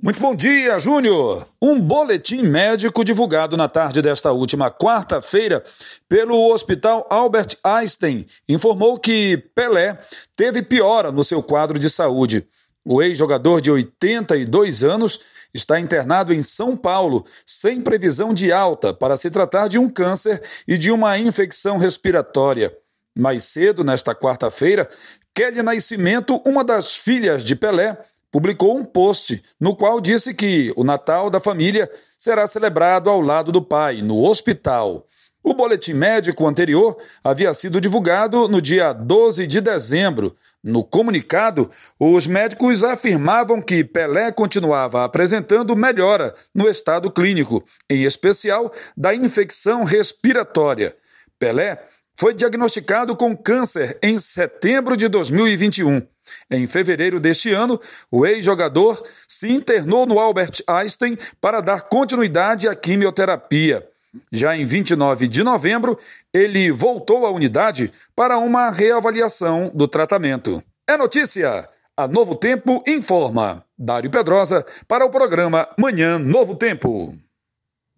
Muito bom dia, Júnior! Um boletim médico divulgado na tarde desta última quarta-feira pelo Hospital Albert Einstein informou que Pelé teve piora no seu quadro de saúde. O ex-jogador de 82 anos está internado em São Paulo, sem previsão de alta, para se tratar de um câncer e de uma infecção respiratória. Mais cedo, nesta quarta-feira, Kelly Nascimento, uma das filhas de Pelé, publicou um post no qual disse que o Natal da família será celebrado ao lado do pai, no hospital. O boletim médico anterior havia sido divulgado no dia 12 de dezembro. No comunicado, os médicos afirmavam que Pelé continuava apresentando melhora no estado clínico, em especial da infecção respiratória. Pelé foi diagnosticado com câncer em setembro de 2021. Em fevereiro deste ano, o ex-jogador se internou no Albert Einstein para dar continuidade à quimioterapia. Já em 29 de novembro, ele voltou à unidade para uma reavaliação do tratamento. É notícia! A Novo Tempo informa. Dário Pedrosa para o programa Manhã Novo Tempo.